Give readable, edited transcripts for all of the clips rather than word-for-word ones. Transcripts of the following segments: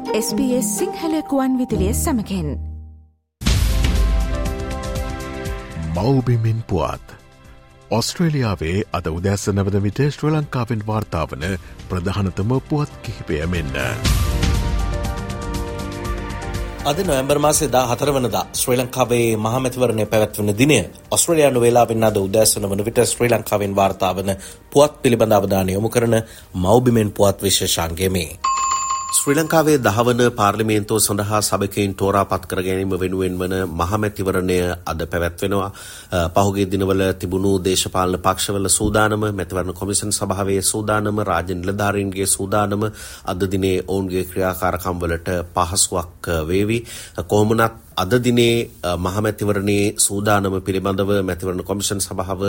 SBS Sinhala ගුවන් විදුලිය සමගින් මව්බිමින් පුවත් ඔස්ට්‍රේලියාවේ අද උදැසන වන විට ශ්‍රී ලංකාවෙන් වාර්තා වන ප්‍රධානතම පුවත් කිහිපය මෙන්න. අද නොවැම්බර් මාසේ 14 වනදා ශ්‍රී ලංකාවේ මහමැතිවරණය පැවැත්වෙන දිනය ඔස්ට්‍රේලියානු වේලාවෙන් අද උදෑසන වන විට ශ්‍රී ලංකාවෙන් වාර්තා වන පුවත් පිළිබඳ අවධානය යොමු කරන මව්බිමෙන් පුවත් විශේෂාංගය මේ. ශ්‍රී ලංකාවේ 10 වන පාර්ලිමේන්තුව සඳහා සභිකයින් තෝරාපත් කර ගැනීම වෙනුවෙන් වන මහමැතිවරණය අද පැවැත්වෙනවා. පහුගිය දිනවල තිබුණු දේශපාලන පක්ෂවල සූදානම, මැතිවරණ කොමිෂන් සභාවේ සූදානම, රාජ්‍ය නිලධාරීන්ගේ සූදානම අද දිනේ ඔවුන්ගේ ක්‍රියාකාරකම් වලට පහසුවක් වේවි. කොහොමුණත් අද දිනේ මහමැතිවරණයේ සූදානම පිළිබඳව මැතිවරණ කොමිෂන් සභාව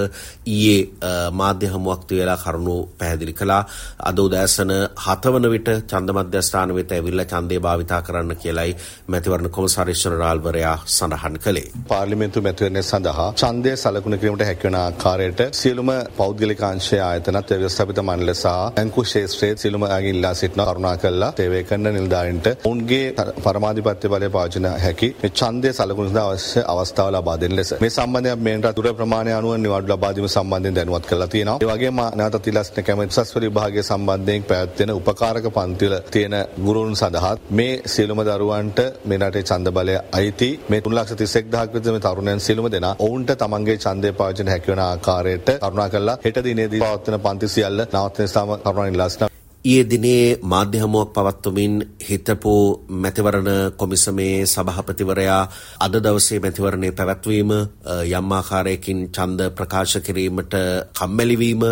ඊයේ මාධ්‍ය හමුවක් තියලා කරුණු පැහැදිලි කළා. අද උදෑසන 7 වන විට ඡන්ද මධ්‍යස්ථාන වෙත ඇවිල්ලා ඡන්දය භාවිතා කරන්න කියලායි මැතිවරණ කොමසාරිස් ජෙනරාල්වරයා සඳහන් කළේ. පාර්ලිමේන්තු මැතිවරණය සඳහා ඡන්දය සලකුණු කිරීමට හැකිවන ආකාරයට සියලුම පෞද්ගලික අංශයේ ආයතනත් ව්‍යවස්ථාපිත මණ්ඩල සහ බැංකු ක්ෂේත්‍රයේ සියලුම අයගේ ඉල්ලා සිටින කරුණාකරලා සේවය කරන නිලධාරීන්ට ඔවුන්ගේ පරමාධිපත්‍ය බලය පාවිච්චි හැකි ඡන්දය සලකුණු අවශ්‍ය අවස්ථාව ලබා දෙන ලෙස මේ සම්බන්ධයෙන් මේකට දුර ප්‍රමාණය අනුව නිවාඩු ලබා දීම සම්බන්ධයෙන් දැනුවත් කරලා තියෙනවා. ඒ වගේම නැවතත් ඉලක්ක කැමති උසස්වල විභාගයේ සම්බන්ධයෙන් පැවැත්වෙන උපකාරක පන්තිවල තියෙන ගුරුන් සඳහා මේ සියලුම දරුවන්ට මේ රටේ ඡන්ද බලය අයිති. මේ 3,31,000ක් විතර මේ තරුණයන් සියලුම දෙනා ඔවුන්ට තමන්ගේ ඡන්දය පාවිච්චි කරන්න හැකිවන ආකාරයට කරුණාකරලා හෙට දිනේදී පවත්වන පන්ති සියල්ල නවත්වන ස්ථාම කරුණාවෙන් ඉල්ලා සිටිනවා. ඊයේ දිනේ මාධ්‍ය හමුවක් පවත්වමින් හිටපු මැතිවරණ කොමිසමේ සභාපතිවරයා අද දවසේ මැතිවරණය පැවැත්වීම යම් ආකාරයකින් ඡන්ද ප්‍රකාශ කිරීමට කම්මැලි වීම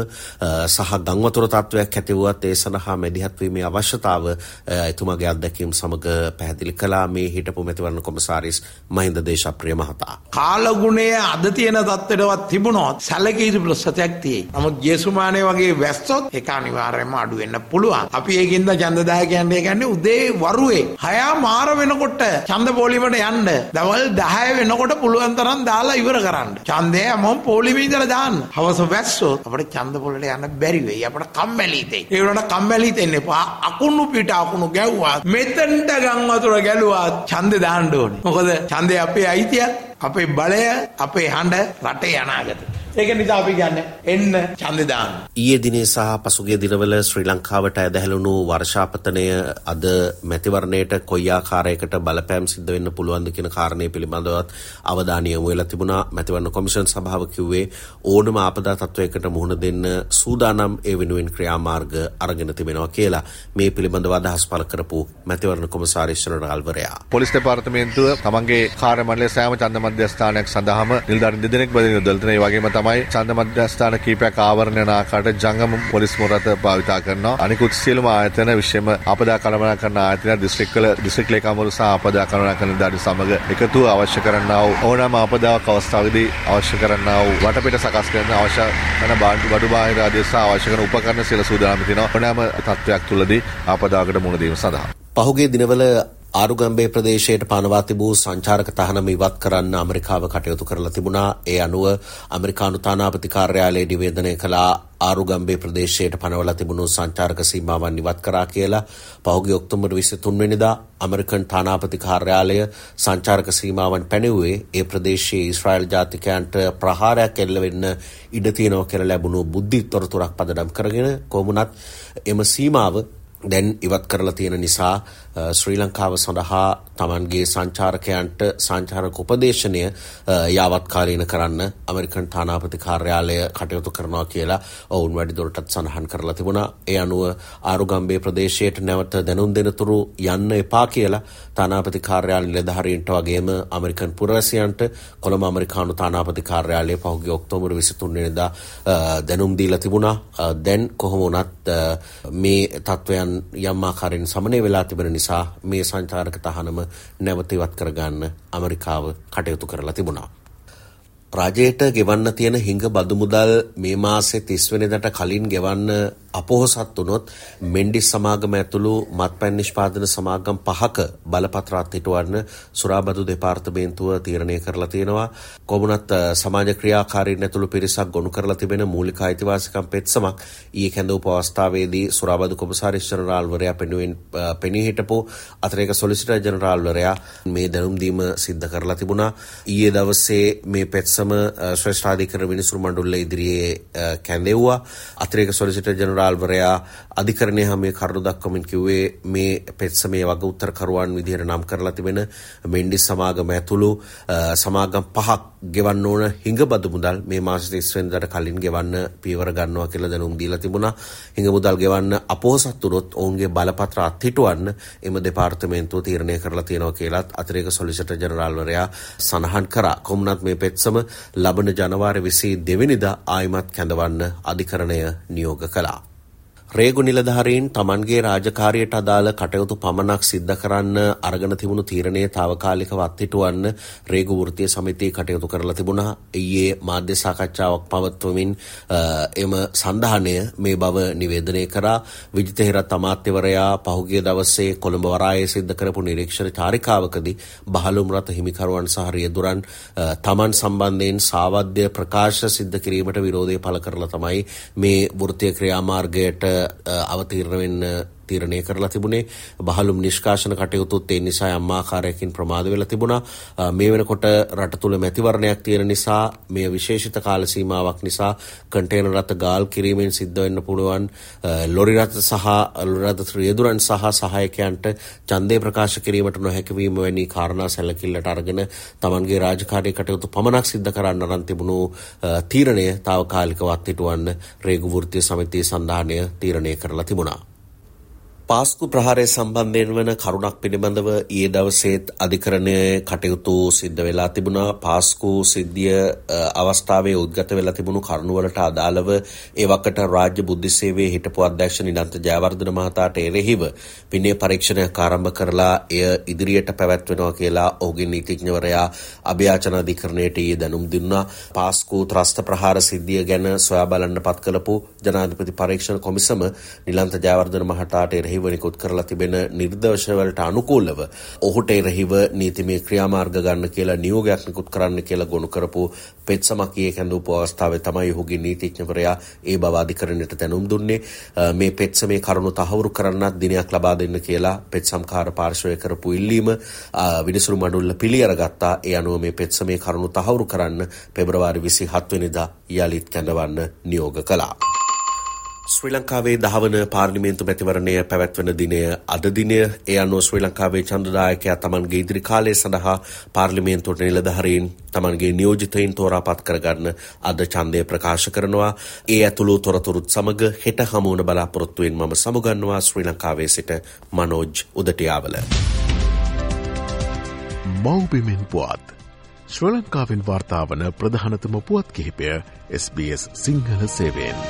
සහ ගංවතුර තත්වයක් ඇති වුවත් ඒ සඳහා මැදිහත් වීමේ අවශ්‍යතාව එතුමාගේ අත්දැකීම් සමග පැහැදිලි කළා. මේ හිටපු මැතිවරණ කොමසාරිස් මහින්ද දේශප්‍රිය මහතා. කාලගුණය අද තියෙන තත්ත්වයටවත් තිබුණොත් සැලකිය යුතු ප්‍රශ්නයක් තියෙයි. නමුත් ජේසුමානේ වගේ වැස්සොත් ඒක අනිවාර්යයෙන්ම අඩු වෙන්න පුළුවන්. අපි ඒකින්ද ඡන්දදායකයන්ට කියන්නේ උදේ වරුවේ 6 මාර වෙනකොට ඡන්ද පොලිමට යන්න. දවල් 10 වෙනකොට පුළුවන් තරම් දාලා ඉවර කරන්න. ඡන්දය මොම් පොලිමේ ඉඳලා දාන්න. හවස වැස්සොත් අපිට ඡන්ද පොලට යන්න බැරි වෙයි. අපිට කම්මැලි දෙයි. ඒ වුණාට කම්මැලි දෙන්න එපා. අකුණු පිට අකුණු ගැව්වා. මෙතෙන්ට ගම් වතුර ගැලුවා ඡන්දේ දාන්න ඕනේ. මොකද ඡන්දේ අපේ අයිතියක්, අපේ බලය, අපේ හඬ, රටේ අනාගතය. ඒක නිසා අපි කියන්නේ එන්න ඡන්දේ දාන්න. ඊයේ දිනේ සහ පසුගිය දිනවල ශ්‍රී ලංකාවට ඇදහැළුණු වර්ෂාපතනය අද මැතිවරණයට කොයි ආකාරයකට බලපෑම් සිද්ධ වෙන්න පුළුවන්ද කියන කාරණේ පිළිබඳවත් අවධානය යොමු වෙලා තිබුණා. මැතිවරණ කොමිෂන් සභාව කිව්වේ ඕනම ආපදා තත්වයකට මුහුණ දෙන්න සූදානම් ඒ වෙනුවෙන් ක්‍රියාමාර්ග අරගෙන තිබෙනවා කියලා. මේ පිළිබඳව අදහස් පළ කරපු මැතිවරණ කොමසාරිස් ජෙනරාල්වරයා. පොලිස් දෙපාර්තමේන්තුව තමන්ගේ කාර්ය මණ්ඩලයේ සෑම ඡන්ද මධ්‍යස්ථානයක් සඳහාම නිලධාරීන් දෙදෙනෙක් බදින යොදලා ඒ වගේම තමයි ඡන්ද මධ්‍යස්ථාන කීපයක් ආවරණය වන ආකාරයට ජංගම පොලිස් මොරත භාවිතා කරනවා. අනිකුත් සියලුම ආයතන විශේෂම ආපදා කළමනාකරන ආයතන දිස්ත්‍රික් ලේකම්වරු සහ ආපදා කළමනාකරන නිලධාරීන් සමග එකතුව අවශ්‍ය කරන්නා වූ ඕනෑම ආපදාවක් අවස්ථාවේදී අවශ්‍ය කරන්නා වූ වටපිට සකස් කරන අවශ්‍ය කරන බඩු බාහිර ආදී සහ අවශ්‍ය කරන උපකරණ සියලු සූදානම් තියෙනවා. ඕනෑම තත්ත්වයක් තුළදී ආපදාවකට මුහුණ දීම සඳහා. පහුගිය දිනවල ආරුගම්බේ ප්‍රදේශයට පනවා තිබූ සංචාරක තහනම ඉවත් කරන්න ඇමරිකාව කටයුතු කරලා තිබුණා. ඒ අනුව ඇමරිකානු තානාපති කාර්යාලය නිවේදනය කළා ආරුගම්බේ ප්‍රදේශයට පනවලා තිබුණු සංචාරක සීමාවන් ඉවත් කරා කියලා. පහුගිය ඔක්තෝබර් 23 වෙනිදා ඇමරිකන් තානාපති කාර්යාලය සංචාරක සීමාවන් පැනෙව්වේ ඒ ප්‍රදේශයේ ඊශ්‍රායල් ජාතිකයන්ට ප්‍රහාරයක් එල්ල වෙන්න ඉඩ තියෙනවා කියලා ලැබුණු බුද්ධි තොරතුරක් පදනම් කරගෙන. කොහොමුණත් එම සීමාව දැන් ඉවත් කරලා තියෙන නිසා ශ්‍රී ලංකාව සඳහා තමන්ගේ සංචාරකයන්ට සංචාරක උපදේශනය යාවත්කාලීන කරන්න ඇමරිකන් තානාපති කාර්යාලය කටයුතු කරනවා කියලා ඔවුන් වැඩිදුරටත් සඳහන් කරලා තිබුණා. ඒ අනුව ආරුගම්බේ ප්‍රදේශයට නැවත දැනුම් දෙනතුරු යන්න එපා කියලා තානාපති කාර්යාලය නිලධාරීන්ට වගේම ඇමරිකන් පුරවැසියන්ට කොළඹ ඇමරිකානු තානාපති කාර්යාලය පහුගිය ඔක්තෝබර් 23 වෙනිදා දැනුම් දීලා තිබුණා. දැන් කොහොම වුණත් මේ තත්ත්වයන් යම් ආකාරයෙන් සමනය වෙලා තිබෙන නිසා මේ සංචාරක තහනම නැවත ඉවත් කරගන්න ඇමරිකාව කටයුතු කරලා තිබුණා. රජයට ගෙවන්න තියෙන හිඟ බදු මුදල් මේ මාසේ 30 වෙනිදාට කලින් ගෙවන්න අපොහොසත් වුණොත් මෙන්ඩිස් සමාගම ඇතුළු මත්පැන් නිෂ්පාදන සමාගම් 5ක බලපත්‍ර අත්හිටුවන්න සුරාබදු දෙපාර්තමේන්තුව තීරණය කරලා තියෙනවා. කොමුණත් සමාජ ක්‍රියාකාරීන් ඇතුළු පිරිසක් ගොනු කරලා තිබෙන මූලික අයිතිවාසිකම් පෙත්සමක් ඊයේ කැඳවපු අවස්ථාවේදී සුරාබදු කොමසාරිස් ජනරාල්වරයා පෙනී හිටපු අතිරේක සොලිසිටර් ජනරාල්වරයා මේ දැනුම් දීම සිද්ධ කරලා තිබුණා. ඊයේ දවසේ මේ පෙත්සම ශ්‍රේෂ්ඨාධිකරණ විනිසුරු මණ්ඩලය ඉදිරියේ කැඳෙව්වා. අතිරේක සොලිසිටර් ජනරාල්වරයා අධිකරණය හැම කරුණු දක්වමින් කිව්වේ මේ පෙත්සමේ වග උත්තරකරුවන් විදිහට නම් කරලා තිබෙන මෙන්ඩිස් සමාගම ඇතුළු සමාගම් 5ක් ගෙවන්න ඕන හිඟ බදු මුදල් මේ මාස 30 වෙනිදාට කලින් ගෙවන්න පියවර ගන්නවා කියලා දැනුම් දීලා තිබුණා. හිඟ මුදල් ගෙවන්න අපොහොසත් වුණොත් ඔවුන්ගේ බලපත්‍ර අත්හිටුවන්න එම දෙපාර්තමේන්තුව තීරණය කරලා තියෙනවා කියලාත් අතිරේක සොලිසිටර් ජනරාල්වරයා සඳහන් කරා. කොමුණත් මේ පෙත්සම ලබන ජනවාරි 22 වෙනිදා ආයිමත් කැඳවන්න අධිකරණය නියෝග කළා. රේගු නිලධාරීන් තමන්ගේ රාජකාරියට අදාළ කටයුතු පමණක් සිද්ධ කරන්න අරගෙන තිබුණු තීරණයේ తాවකාලිකව අත්හිටුවන්න රේගු වෘත්තීය සමිතිය කටයුතු කරලා තිබුණා. ඊයේ මාධ්‍ය සාකච්ඡාවක් පවත්වමින් එම සන්ධානය මේ බව නිවේදනය කරා. විජිත හේරත් අමාත්‍යවරයා පහුගිය දවසේ කොළඹ වරායේ සිද්ධ කරපු නිරීක්ෂණ චාරිකාවකදී බහලුම් රථ හිමිකරුවන් සහ රියදුරන් තමන් සම්බන්ධයෙන් සාවද්‍ය ප්‍රකාශ සිද්ධ කිරීමට විරෝධය පළ කරලා තමයි මේ වෘත්තීය ක්‍රියාමාර්ගයට අවතීර්ණ වෙන්න තීරණය කරලා තිබුණේ. බහලුම් නිෂ්කාශන කටයුතුත් ඒ නිසා යම් ආකාරයකින් ප්‍රමාද වෙලා තිබුණා. මේ වෙනකොට රට තුල මැතිවරණයක් තියෙන නිසා මේ විශේෂිත කාල සීමාවක් නිසා කන්ටේනර් රථ ගාල් කිරීමෙන් සිද්ධ වෙන්න පුළුවන් ලොරි රථ සහ ලොරි රථ රියදුරන් සහ සහායකයන්ට ඡන්දේ ප්‍රකාශ කිරීමට නොහැකි වීම වැනි කාරණා සැලකිල්ලට අරගෙන තමන්ගේ රාජකාරී කටයුතු පමණක් සිද්ධ කරන්න අරන් තිබුණු තීරණය తాවකාලිකව අත්හිටුවන්න රේගු වෘත්තීය සමිතිය සන්ධානය තීරණය කරලා තිබුණා. පාස්කු ප්‍රහාරය සම්බන්ධයෙන් වන කරුණක් පිළිබඳව ඊයේ දවසේත් අධිකරණයේ කටයුතු සිද්ධ වෙලා තිබුණා. පාස්කු සිද්ධිය අවස්ථාවේ උද්ගත වෙලා තිබුණු කරුණුවලට අදාළව ඒ වකට රාජ්‍ය බුද්ධි සේවයේ හිටපු අධ්‍යක්ෂ නිලන්ත ජයවර්ධන මහතාට එරෙහිව විනය පරීක්ෂණයක් ආරම්භ කරලා එය ඉදිරියට පැවැත්වෙනවා කියලා ඔහුගේ නීතිඥවරයා අභියාචන අධිකරණයට ඊයේ දැනුම් දුන්නා. පාස්කු ත්‍රස්ත ප්‍රහාර සිද්ධිය ගැන සොයා බලන්න පත් කළපු ජනාධිපති පරීක්ෂණ කොමිසම නිලන්ත ජයවර්ධන මහතාට එරෙහිව නිකුත් කරලා තිබෙන නිර්දේශවලට අනුකූලව ඔහුට එරෙහිව නීතිමය ක්‍රියාමාර්ග ගන්න කියලා නියෝගයක් නිකුත් කරන්න කියලා ගොනු කරපු පෙත්සමක් ඊයේ කැඳවපු අවස්ථාවේ තමයි ඔහුගේ නීතිඥවරයා ඒ බව අධිකරණයට දැනුම් දුන්නේ. මේ පෙත්සමේ කරුණු තහවුරු කරන්නත් දිනයක් ලබා දෙන්න කියලා පෙත්සම්කාර පාර්ශවය කරපු ඉල්ලීම විනිසුරු මණ්ඩල පිළිඅරගත්තා. ඒ අනුව මේ පෙත්සමේ කරුණු තහවුරු කරන්න පෙබරවාරි 27 වෙනිදා යලිත් කැඳවන්න නියෝග කළා. ශ්‍රී ලංකාවේ 10 වන පාර්ලිමේන්තු මැතිවරණය පැවැත්වෙන දිනය අද දිනය. ඒ අනුව ශ්‍රී ලංකාවේ ඡන්දදායකයා තමන්ගේ ඉදිරි කාලය සඳහා පාර්ලිමේන්තුවට නිලධාරීන් තමන්ගේ නියෝජිතයින් තෝරාපත් කරගන්න අද ඡන්දය ප්‍රකාශ කරනවා. ඒ ඇතුළු තොරතුරුත් සමග හෙට හමු වන බලාපොරොත්තුවෙන් මම සමුගන්නවා ශ්‍රී ලංකාවේ සිට මනෝජ් උදටියාවල. මෞබිමෙන් පුවත් ශ්‍රී ලංකාවෙන් වාර්තා වන ප්‍රධානතම පුවත් කිහිපය SBS සිංහල සේවයෙන්.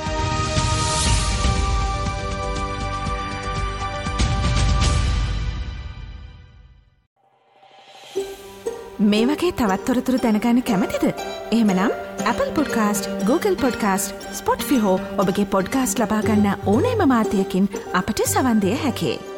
මේ වගේ තවත් තොරතුරු දැනගන්න කැමතිද? එහෙමනම් Apple Podcast, Google Podcast, Spotify හෝ ඔබගේ පොඩ්කාස්ට් ලබා ගන්න ඕනෑම මාධ්‍යයකින් අපට සවන් දිය හැකියි.